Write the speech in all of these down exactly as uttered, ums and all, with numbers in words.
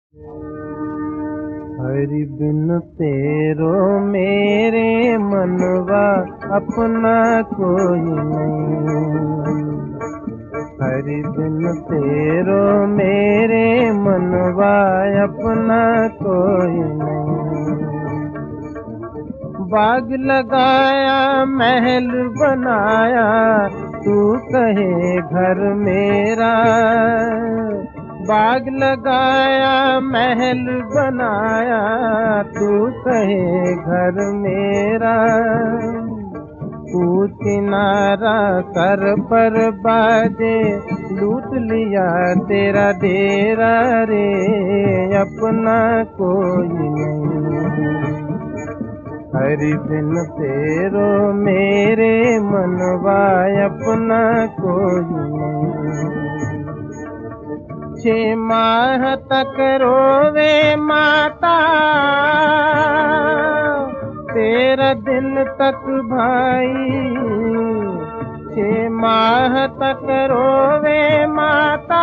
हरि बिन तेरो मेरे मनवा अपना कोई नहीं। हरि बिन तेरो मेरे मनवा अपना कोई नहीं। बाग लगाया महल बनाया तू कहे घर मेरा। बाग लगाया महल बनाया तू कहे घर मेरा। पूछ किनारा सर पर बाजे लूट लिया तेरा डेरा रे अपना कोई नहीं। हरि बिन तेरो मेरे मनवा अपना कोई नहीं। छह माह तक रोवे माता तेरह दिन तक भाई। छह माह तक रोवे माता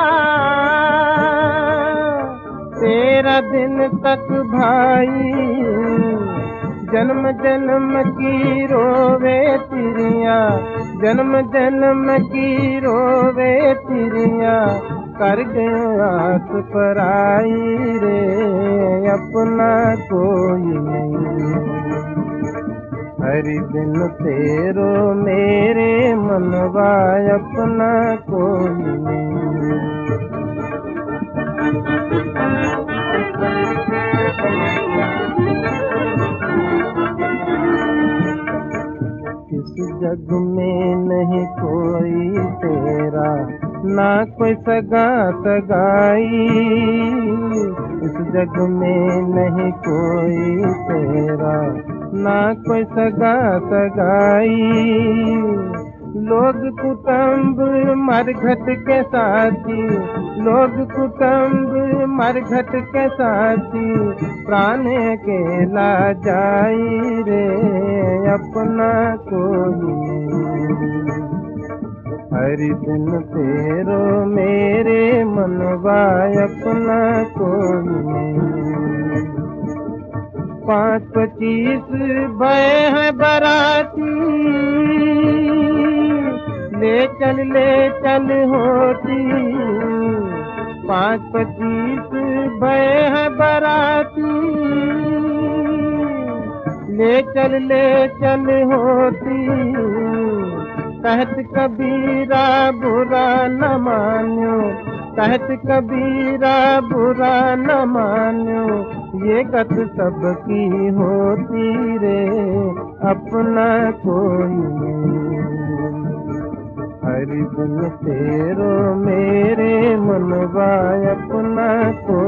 तेरह दिन तक भाई। जन्म जन्म की रोवे तिरिया जन्म जन्म की रोवे तिरिया। कर गयो आस पराई रे अपना कोई नहीं। हरि बिन तेरो मेरे मनवा अपना कोई नहीं। इस जग में नहीं कोई तेरा ना कोई सगा सगाई। इस जग में नहीं कोई तेरा ना कोई सगा सगाई। लोग कुटुंब मरघट के साथी लोग कुटुंब मरघट के साथी। प्राण अकेला जाई रे अपना कोई नहीं। हरि बिन तेरो मेरे मनवा अपना कोई नहीं। पाँच पच्चीस भय है बराती ले चल ले चल होती। पाँच पच्चीस भय है बराती ले चल ले चल होती। कहत कबीरा बुरा न मान्यो कहत कबीरा बुरा न मान्यो। ये गत सबकी होती रे अपना कोई नहीं। हरि बिन तेरो मेरे मनवा अपना कोई